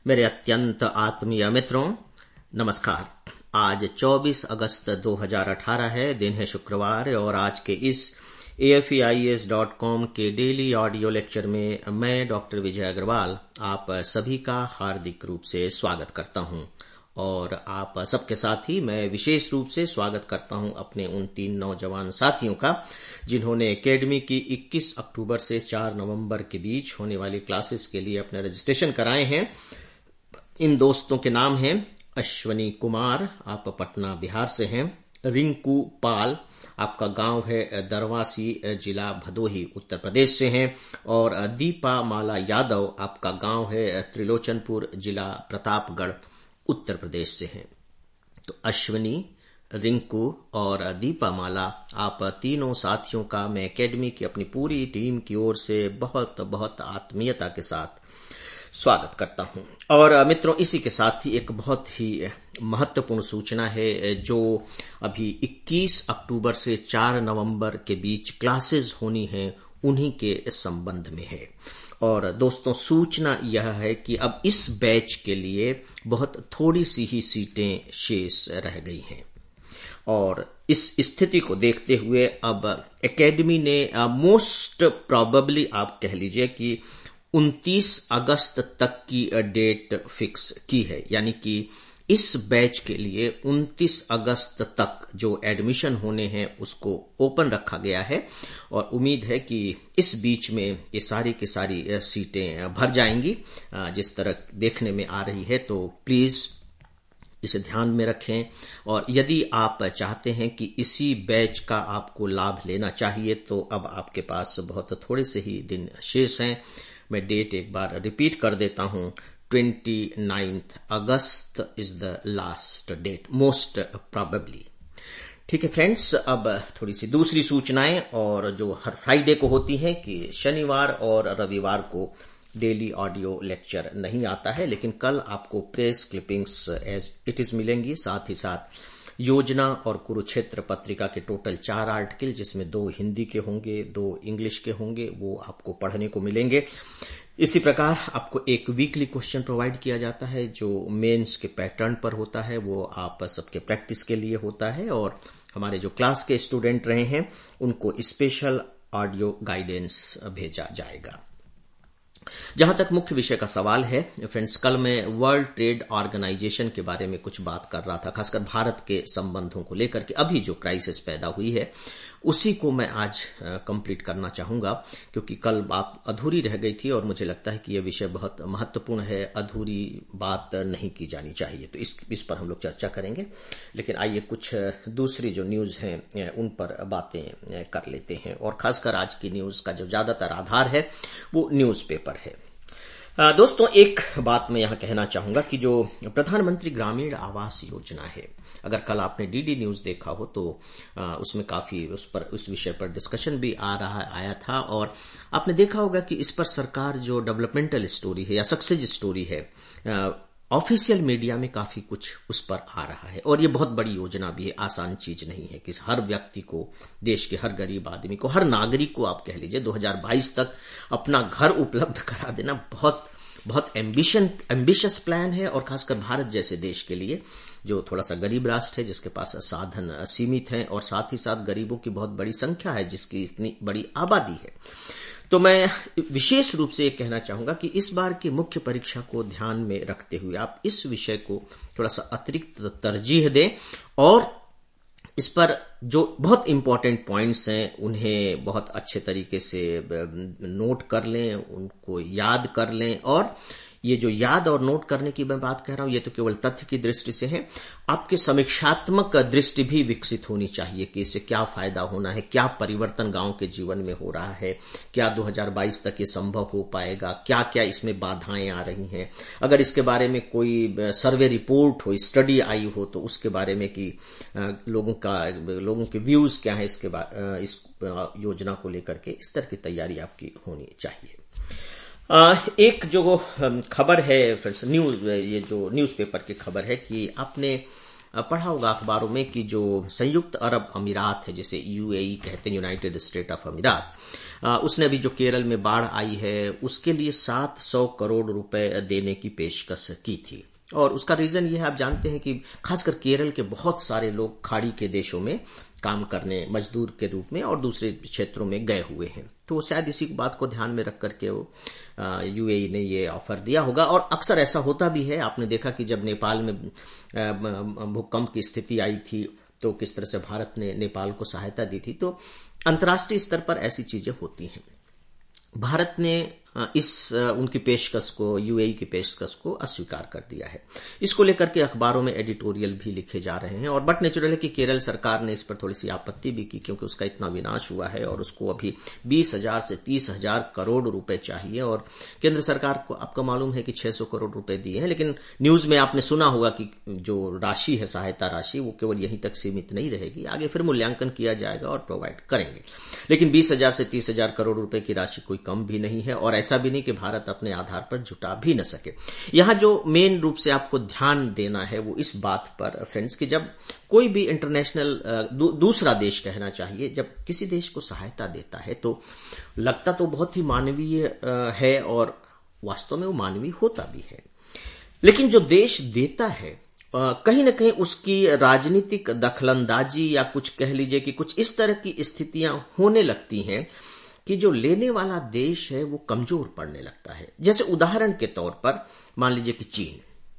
मेरे अत्यंत आत्मीय मित्रों, नमस्कार। आज 24 अगस्त 2018 है, दिन है शुक्रवार, और आज के इस AFEIES.com के डेली ऑडियो लेक्चर में मैं डॉक्टर विजय अग्रवाल आप सभी का हार्दिक रूप से स्वागत करता हूं। और आप सबके साथ ही मैं विशेष रूप से स्वागत करता हूं अपने उन 3 नौजवान साथियों का जिन्होंने एकेडमी की 21 अक्टूबर से 4 नवंबर के बीच होने वाली क्लासेस के लिए अपने रजिस्ट्रेशन कराए हैं। इन दोस्तों के नाम हैं अश्वनी कुमार, आप पटना बिहार से हैं। रिंकू पाल, आपका गांव है दरवासी, जिला भदोही, उत्तर प्रदेश से हैं। और दीपा माला यादव, आपका गांव है त्रिलोचनपुर, जिला प्रतापगढ़, उत्तर प्रदेश से हैं। तो अश्वनी, रिंकू और दीपा माला, आप तीनों साथियों का मैं एकेडमी की अपनी पूरी टीम की ओर से बहुत बहुत आत्मीयता के साथ स्वागत करता हूं। और मित्रों, इसी के साथ ही एक बहुत ही महत्वपूर्ण सूचना है जो अभी 21 अक्टूबर से 4 नवंबर के बीच क्लासेस होनी है, उन्हीं के संबंध में है। और दोस्तों, सूचना यह है कि अब इस बैच के लिए बहुत थोड़ी सी ही सीटें शेष रह गई हैं। और इस स्थिति को देखते हुए अब एकेडमी ने मोस्ट प्रोबेबली आप कह लीजिए कि 29 अगस्त तक की डेट फिक्स की है, यानी कि इस बैच के लिए 29 अगस्त तक जो एडमिशन होने हैं उसको ओपन रखा गया है। और उम्मीद है कि इस बीच में ये सारी की सारी सीटें भर जाएंगी जिस तरह देखने में आ रही है। तो प्लीज इसे ध्यान में रखें। और यदि आप चाहते हैं कि इसी बैच का आपको लाभ लेना चाहिए तो अब आपके पास बहुत थोड़े से ही दिन शेष हैं। मैं डेट एक बार रिपीट कर देता हूं, 29 August is the last date most probably. ठीक है फ्रेंड्स, अब थोड़ी सी दूसरी सूचनाएं, और जो हर फ्राइडे को होती हैं कि शनिवार और रविवार को डेली ऑडियो लेक्चर नहीं आता है, लेकिन कल आपको press clippings as it is मिलेंगी। साथ ही साथ योजना और कुरुक्षेत्र पत्रिका के टोटल 4 आर्टिकल, जिसमें 2 हिंदी के होंगे, 2 इंग्लिश के होंगे, वो आपको पढ़ने को मिलेंगे। इसी प्रकार आपको एक वीकली क्वेश्चन प्रोवाइड किया जाता है जो मेंस के पैटर्न पर होता है, वो आप सबके प्रैक्टिस के लिए होता है। और हमारे जो क्लास के स्टूडेंट रहे हैं उनको स्पेशल ऑडियो गाइडेंस भेजा जाएगा। जहां तक मुख्य विषय का सवाल है फ्रेंड्स, कल मैं वर्ल्ड ट्रेड ऑर्गेनाइजेशन के बारे में कुछ बात कर रहा था, खासकर भारत के संबंधों को लेकर के अभी जो क्राइसिस पैदा हुई है उसी को मैं आज कंप्लीट करना चाहूंगा, क्योंकि कल बात अधूरी रह गई थी और मुझे लगता है कि यह विषय बहुत महत्वपूर्ण है, अधूरी बात नहीं की जानी चाहिए। तो इस पर हम लोग चर्चा करेंगे। लेकिन आइए कुछ दूसरी जो न्यूज हैं उन पर बातें कर लेते हैं। और खासकर आज की न्यूज का जो ज्यादातर आधार है वो न्यूज़पेपर है। दोस्तों, एक बात मैं यहां कहना चाहूंगा कि जो प्रधानमंत्री ग्रामीण आवास योजना है, अगर कल आपने डीडी न्यूज देखा हो तो उसमें काफी उस विषय पर डिस्कशन भी आया था। और आपने देखा होगा कि इस पर सरकार जो डेवलपमेंटल स्टोरी है या सक्सेस स्टोरी है, ऑफिशियल मीडिया में काफी कुछ उस पर आ रहा है। और ये बहुत बड़ी योजना भी है, आसान चीज नहीं है कि हर व्यक्ति को, देश के हर गरीब आदमी को, हर नागरिक को आप कह लीजिए 2022 तक अपना घर उपलब्ध करा देना बहुत एम्बिशियस प्लान है। और खासकर भारत जैसे देश के लिए जो थोड़ा सा गरीब राष्ट्र है, जिसके पास साधन सीमित हैं, और साथ ही साथ गरीबों की बहुत बड़ी संख्या है जिसकी इतनी बड़ी आबादी है। तो मैं विशेष रूप से ये कहना चाहूंगा कि इस बार की मुख्य परीक्षा को ध्यान में रखते हुए आप इस विषय को थोड़ा सा अतिरिक्त तरजीह दें और इस पर जो बहुत इंपॉर्टेंट पॉइंट्स हैं उन्हें बहुत अच्छे तरीके से नोट कर लें, उनको याद कर लें। और ये जो याद और नोट करने की मैं बात कह रहा हूं, ये तो केवल तथ्य की दृष्टि से है, आपके समीक्षात्मक दृष्टि भी विकसित होनी चाहिए कि इससे क्या फायदा होना है, क्या परिवर्तन गांव के जीवन में हो रहा है, क्या 2022 तक ये संभव हो पाएगा, क्या क्या इसमें बाधाएं आ रही हैं। अगर इसके बारे में कोई सर्वे रिपोर्ट हो, स्टडी आई हो, तो उसके बारे में कि लोगों के व्यूज क्या है इस योजना को लेकर के, इस तरह की तैयारी आपकी होनी चाहिए। एक जो खबर है फ्रेंड्स, ये जो न्यूज़पेपर की खबर है कि आपने पढ़ा होगा अखबारों में कि जो संयुक्त अरब अमीरात है, जिसे यूएई कहते हैं, यूनाइटेड स्टेट ऑफ अमीरात, उसने अभी जो केरल में बाढ़ आई है उसके लिए 700 करोड़ रुपए देने की पेशकश की थी। और उसका रीजन ये है, आप जानते हैं कि खासकर केरल के बहुत सारे लोग खाड़ी के देशों में काम करने मजदूर के रूप में और दूसरे क्षेत्रों में गए हुए हैं, तो शायद इसी बात को ध्यान में रख करके वो यूएई ने ये ऑफर दिया होगा। और अक्सर ऐसा होता भी है, आपने देखा कि जब नेपाल में भूकंप की स्थिति आई थी तो किस तरह से भारत ने नेपाल को सहायता दी थी। तो अंतर्राष्ट्रीय स्तर पर ऐसी चीजें होती हैं। भारत ने उनकी पेशकश को, यूएई की पेशकश को अस्वीकार कर दिया है। इसको लेकर के अखबारों में एडिटोरियल भी लिखे जा रहे हैं। और बट नेचुरल है कि केरल सरकार ने इस पर थोड़ी सी आपत्ति भी की, क्योंकि उसका इतना विनाश हुआ है और उसको अभी 20,000 से 30,000 करोड़ रुपए चाहिए। और केंद्र सरकार को आपको मालूम है कि 600 करोड़ रुपए दिए हैं, लेकिन न्यूज में आपने सुना होगा कि जो राशि है, सहायता राशि, वो केवल यहीं तक सीमित नहीं रहेगी, आगे फिर मूल्यांकन किया जाएगा और प्रोवाइड करेंगे। लेकिन 20,000 से 30,000 करोड़ रुपए की राशि कोई कम भी नहीं है, और ऐसा भी नहीं कि भारत अपने आधार पर जुटा भी न सके। यहां जो मेन रूप से आपको ध्यान देना है वो इस बात पर फ्रेंड्स कि जब कोई भी इंटरनेशनल दूसरा देश कहना चाहिए, जब किसी देश को सहायता देता है तो लगता तो बहुत ही मानवीय है, और वास्तव में वो मानवीय होता भी है। लेकिन जो देश देता है कहीं न कहीं उसकी राजनीतिक दखलंदाजी, या कुछ कह लीजिए कि कुछ इस तरह की स्थितियां होने लगती हैं कि जो लेने वाला देश है वो कमजोर पड़ने लगता है। जैसे उदाहरण के तौर पर मान लीजिए कि चीन,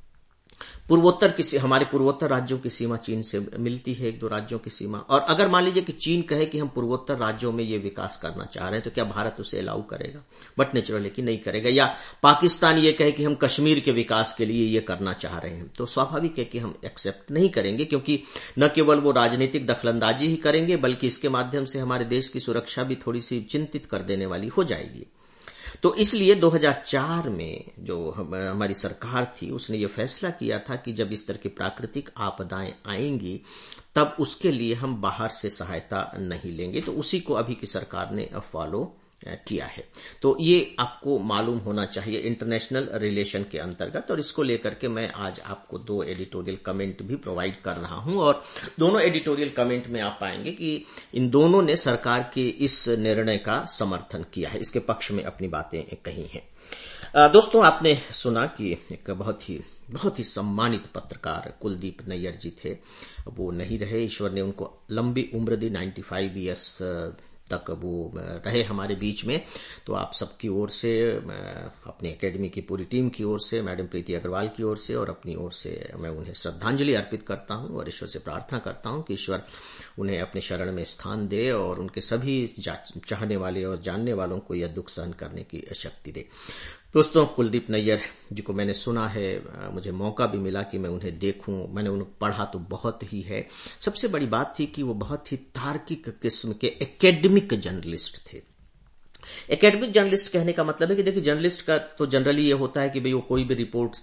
हमारे पूर्वोत्तर राज्यों की सीमा चीन से मिलती है, 1-2 राज्यों की सीमा। और अगर मान लीजिए कि चीन कहे कि हम पूर्वोत्तर राज्यों में ये विकास करना चाह रहे हैं, तो क्या भारत उसे अलाउ करेगा? बट नेचुरल है कि नहीं करेगा। या पाकिस्तान ये कहे कि हम कश्मीर के विकास के लिए ये करना चाह रहे हैं, तो स्वाभाविक है कि हम एक्सेप्ट नहीं करेंगे, क्योंकि न केवल वो राजनीतिक दखलंदाजी ही करेंगे, बल्कि इसके माध्यम से हमारे देश की सुरक्षा भी थोड़ी सी चिंतित कर देने वाली हो जाएगी। तो इसलिए 2004 में जो हमारी सरकार थी उसने ये फैसला किया था कि जब इस तरह की प्राकृतिक आपदाएं आएंगी तब उसके लिए हम बाहर से सहायता नहीं लेंगे। तो उसी को अभी की सरकार ने फॉलो किया है। तो ये आपको मालूम होना चाहिए इंटरनेशनल रिलेशन के अंतर्गत। और इसको लेकर के मैं आज आपको 2 एडिटोरियल कमेंट भी प्रोवाइड कर रहा हूं, और दोनों एडिटोरियल कमेंट में आप पाएंगे कि इन दोनों ने सरकार के इस निर्णय का समर्थन किया है, इसके पक्ष में अपनी बातें कही हैं। दोस्तों, आपने सुना कि एक बहुत ही सम्मानित पत्रकार कुलदीप नैयर जी थे, वो नहीं रहे। ईश्वर ने उनको लंबी उम्र दी, 95 ईयर्स तक वो रहे हमारे बीच में। तो आप सबकी ओर से, अपनी एकेडमी की पूरी टीम की ओर से, मैडम प्रीति अग्रवाल की ओर से और अपनी ओर से मैं उन्हें श्रद्धांजलि अर्पित करता हूं और ईश्वर से प्रार्थना करता हूं कि ईश्वर उन्हें अपने शरण में स्थान दे और उनके सभी चाहने वाले और जानने वालों को यह दुख सहन करने की शक्ति दे। दोस्तों, कुलदीप नैयर जी को मैंने सुना है, मुझे मौका भी मिला कि मैं उन्हें देखूं, मैंने उन्हें पढ़ा तो बहुत ही है। सबसे बड़ी बात थी कि वो बहुत ही तार्किक किस्म के एकेडमिक जर्नलिस्ट थे। एकेडमिक जर्नलिस्ट कहने का मतलब है कि देखिए, जर्नलिस्ट का तो जनरली ये होता है कि भाई वो कोई भी रिपोर्ट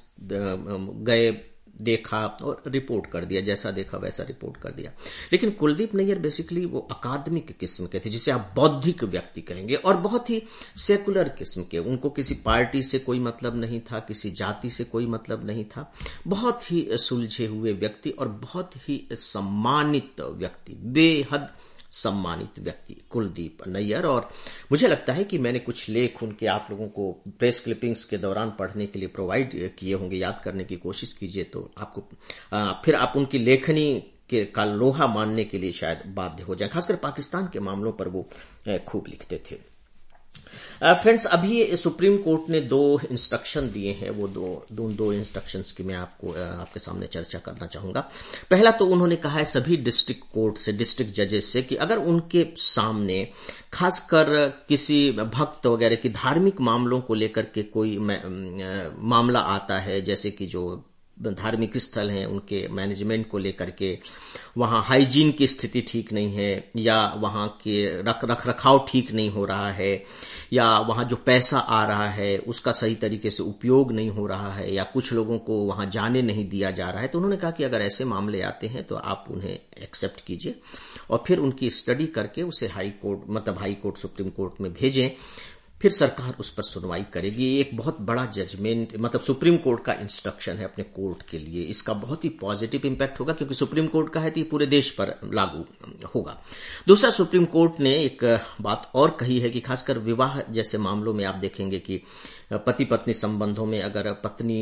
गए, देखा और रिपोर्ट कर दिया, जैसा देखा वैसा रिपोर्ट कर दिया। लेकिन कुलदीप नैयर बेसिकली वो अकादमिक किस्म के थे, जिसे आप बौद्धिक व्यक्ति कहेंगे, और बहुत ही सेकुलर किस्म के। उनको किसी पार्टी से कोई मतलब नहीं था, किसी जाति से कोई मतलब नहीं था। बहुत ही सुलझे हुए व्यक्ति और बहुत ही सम्मानित व्यक्ति, बेहद सम्मानित व्यक्ति कुलदीप नैयर। और मुझे लगता है कि मैंने कुछ लेख उनके आप लोगों को प्रेस क्लिपिंग्स के दौरान पढ़ने के लिए प्रोवाइड किए होंगे, याद करने की कोशिश कीजिए तो आपको फिर आप उनकी लेखनी के का लोहा मानने के लिए शायद बाध्य हो जाए। खासकर पाकिस्तान के मामलों पर वो खूब लिखते थे। फ्रेंड्स, अभी सुप्रीम कोर्ट ने 2 इंस्ट्रक्शन दिए हैं, वो दो इंस्ट्रक्शंस की मैं आपके सामने चर्चा करना चाहूंगा। पहला तो उन्होंने कहा है सभी डिस्ट्रिक्ट कोर्ट से, डिस्ट्रिक्ट जजेस से, कि अगर उनके सामने खासकर किसी भक्त वगैरह की धार्मिक मामलों को लेकर के कोई मामला आता है, जैसे कि जो धार्मिक स्थल हैं उनके मैनेजमेंट को लेकर के, वहां हाइजीन की स्थिति ठीक नहीं है, या वहां के रख रखाव ठीक नहीं हो रहा है, या वहां जो पैसा आ रहा है उसका सही तरीके से उपयोग नहीं हो रहा है, या कुछ लोगों को वहां जाने नहीं दिया जा रहा है, तो उन्होंने कहा कि अगर ऐसे मामले आते हैं तो आप उन्हें एक्सेप्ट कीजिए और फिर उनकी स्टडी करके उसे हाई कोर्ट, सुप्रीम कोर्ट में भेजें। फिर सरकार उस पर सुनवाई करेगी। ये एक बहुत बड़ा जजमेंट, मतलब सुप्रीम कोर्ट का इंस्ट्रक्शन है अपने कोर्ट के लिए। इसका बहुत ही पॉजिटिव इंपैक्ट होगा, क्योंकि सुप्रीम कोर्ट का है तो ये पूरे देश पर लागू होगा। दूसरा, सुप्रीम कोर्ट ने एक बात और कही है कि खासकर विवाह जैसे मामलों में आप देखेंगे कि पति पत्नी संबंधों में अगर पत्नी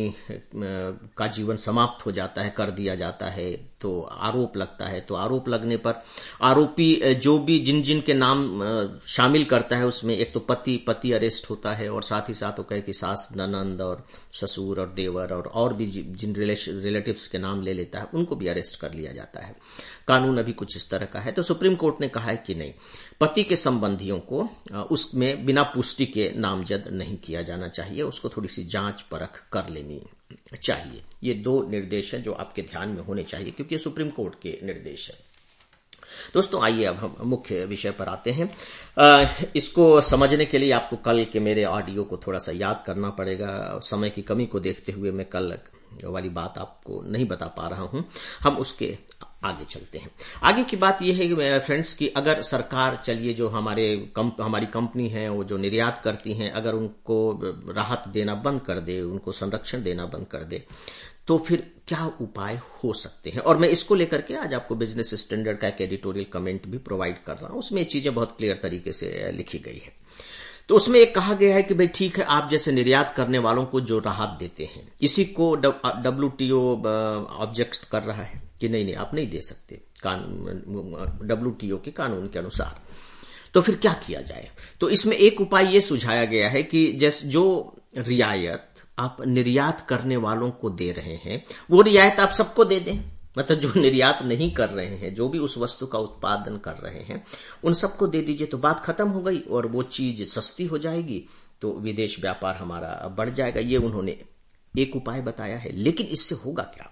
का जीवन समाप्त हो जाता है, कर दिया जाता है, तो आरोप लगता है, तो आरोप लगने पर आरोपी जो भी जिन के नाम शामिल करता है उसमें एक तो पति अरेस्ट होता है, और साथ ही साथ वो कहे कि सास, ननंद और ससुर और देवर और भी जिन रिलेटिव्स के नाम ले लेता है उनको भी अरेस्ट कर लिया जाता है। कानून अभी कुछ इस तरह का है। तो सुप्रीम कोर्ट ने कहा है कि नहीं, पति के संबंधियों को उसमें बिना पुष्टि के नामजद नहीं किया जाना चाहिए, उसको थोड़ी सी जांच परख कर लेनी चाहिए। ये दो निर्देश हैं जो आपके ध्यान में होने चाहिए, क्योंकि ये सुप्रीम कोर्ट के निर्देश है। दोस्तों, आइए अब हम मुख्य विषय पर आते हैं। इसको समझने के लिए आपको कल के मेरे ऑडियो को थोड़ा सा याद करना पड़ेगा। समय की कमी को देखते हुए मैं कल वाली बात आपको नहीं बता पा रहा हूं। हम उसके आगे चलते हैं। आगे की बात यह है कि फ्रेंड्स कि अगर सरकार, चलिए जो हमारी कंपनी है वो जो निर्यात करती हैं, अगर उनको राहत देना बंद कर दे, उनको संरक्षण देना बंद कर दे, तो फिर क्या उपाय हो सकते हैं। और मैं इसको लेकर के आज आपको बिजनेस स्टैंडर्ड का एक एडिटोरियल कमेंट भी प्रोवाइड कर रहा हूं। उसमें ये चीजें बहुत क्लियर तरीके से लिखी गई है। तो उसमें एक कहा गया है कि भाई ठीक है, आप जैसे निर्यात करने वालों को जो राहत देते हैं, इसी को WTO ऑब्जेक्ट कर रहा है कि नहीं आप नहीं दे सकते कानून, WTO के कानून के अनुसार। तो फिर क्या किया जाए। तो इसमें एक उपाय ये सुझाया गया है कि जैसे जो रियायत आप निर्यात करने वालों को दे रहे हैं, वो रियायत आप सबको दे दें। मतलब जो निर्यात नहीं कर रहे हैं, जो भी उस वस्तु का उत्पादन कर रहे हैं, उन सबको दे दीजिए, तो बात खत्म हो गई और वो चीज सस्ती हो जाएगी, तो विदेश व्यापार हमारा बढ़ जाएगा। ये उन्होंने एक उपाय बताया है। लेकिन इससे होगा क्या।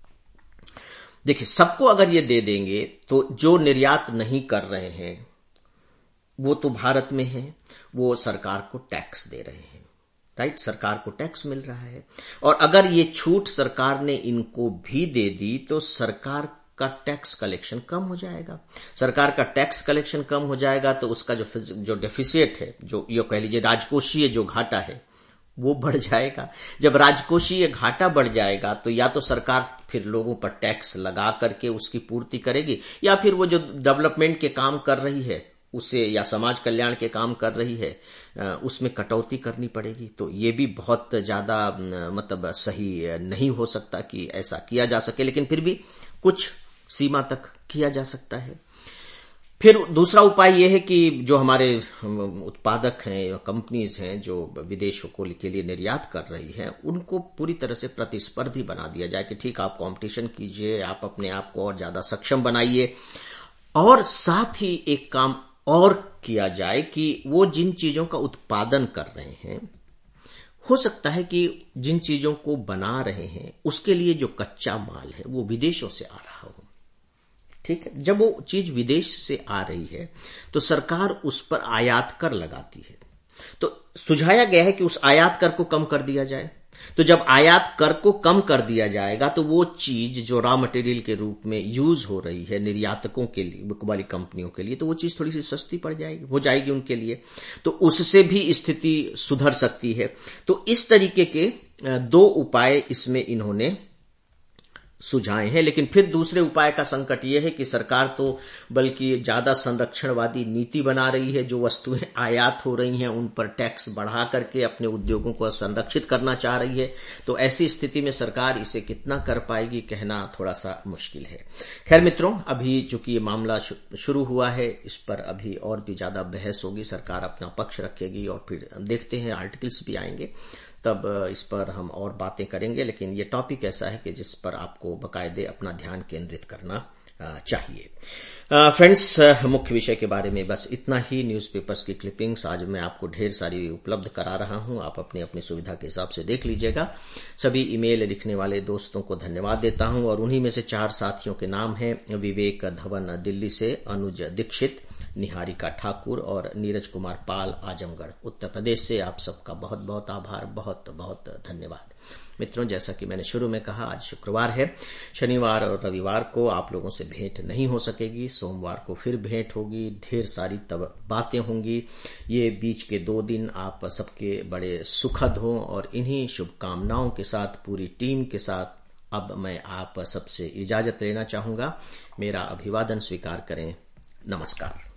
देखिए, सबको अगर ये दे देंगे तो जो निर्यात नहीं कर रहे हैं वो तो भारत में है, वो सरकार को टैक्स दे रहे हैं, राइट। सरकार को टैक्स मिल रहा है, और अगर ये छूट सरकार ने इनको भी दे दी तो सरकार का टैक्स कलेक्शन कम हो जाएगा। सरकार का टैक्स कलेक्शन कम हो जाएगा तो उसका जो डेफिसिट है, जो ये कह लीजिए राजकोषीय जो घाटा है, वो बढ़ जाएगा। जब राजकोषीय घाटा बढ़ जाएगा तो या तो सरकार फिर लोगों पर टैक्स लगा करके उसकी पूर्ति करेगी, या फिर वो जो डेवलपमेंट के काम कर रही है उसे, या समाज कल्याण के काम कर रही है उसमें कटौती करनी पड़ेगी। तो ये भी बहुत ज्यादा मतलब सही नहीं हो सकता कि ऐसा किया जा सके, लेकिन फिर भी कुछ सीमा तक किया जा सकता है। फिर दूसरा उपाय यह है कि जो हमारे उत्पादक हैं, कंपनीज हैं जो विदेशों के लिए निर्यात कर रही हैं, उनको पूरी तरह से प्रतिस्पर्धी बना दिया जाए कि ठीक, आप कंपटीशन कीजिए, आप अपने आप को और ज्यादा सक्षम बनाइए। और साथ ही एक काम और किया जाए कि वो जिन चीजों का उत्पादन कर रहे हैं, हो सकता है कि जिन चीजों को बना रहे हैं उसके लिए जो कच्चा माल है वो विदेशों से आ रहा हो, ठीक है। जब वो चीज विदेश से आ रही है तो सरकार उस पर आयात कर लगाती है। तो सुझाया गया है कि उस आयात कर को कम कर दिया जाए। तो जब आयात कर को कम कर दिया जाएगा तो वो चीज जो रॉ मटेरियल के रूप में यूज हो रही है निर्यातकों के लिए, वाली कंपनियों के लिए, तो वो चीज थोड़ी सी सस्ती पड़ जाएगी, हो जाएगी उनके लिए, तो उससे भी स्थिति सुधर सकती है। तो इस तरीके के दो उपाय इसमें इन्होंने सुझाए हैं। लेकिन फिर दूसरे उपाय का संकट यह है कि सरकार तो बल्कि ज्यादा संरक्षणवादी नीति बना रही है। जो वस्तुएं आयात हो रही हैं उन पर टैक्स बढ़ा करके अपने उद्योगों को संरक्षित करना चाह रही है। तो ऐसी स्थिति में सरकार इसे कितना कर पाएगी, कहना थोड़ा सा मुश्किल है। खैर मित्रों, अभी चूंकि ये मामला शुरू हुआ है, इस पर अभी और भी ज्यादा बहस होगी, सरकार अपना पक्ष रखेगी और फिर देखते हैं, आर्टिकल्स भी आएंगे, तब इस पर हम और बातें करेंगे। लेकिन ये टॉपिक ऐसा है कि जिस पर आपको बाकायदे अपना ध्यान केंद्रित करना चाहिए। फ्रेंड्स, मुख्य विषय के बारे में बस इतना ही। न्यूज़पेपर्स की क्लिपिंग्स आज मैं आपको ढेर सारी उपलब्ध करा रहा हूं, आप अपनी अपनी सुविधा के हिसाब से देख लीजिएगा। सभी ईमेल लिखने वाले दोस्तों को धन्यवाद देता हूं, और उन्हीं में से 4 साथियों के नाम हैं: विवेक धवन दिल्ली से, अनुज दीक्षित निहारिका ठाकुर और नीरज कुमार पाल आजमगढ़ उत्तर प्रदेश से। आप सबका बहुत बहुत आभार, बहुत बहुत धन्यवाद। मित्रों, जैसा कि मैंने शुरू में कहा, आज शुक्रवार है। शनिवार और रविवार को आप लोगों से भेंट नहीं हो सकेगी। सोमवार को फिर भेंट होगी, ढेर सारी तब बातें होंगी। ये बीच के 2 दिन आप सबके बड़े सुखद हों और इन्हीं शुभकामनाओं के साथ पूरी टीम के साथ अब मैं आप सबसे इजाजत लेना चाहूंगा। मेरा अभिवादन स्वीकार करें। नमस्कार।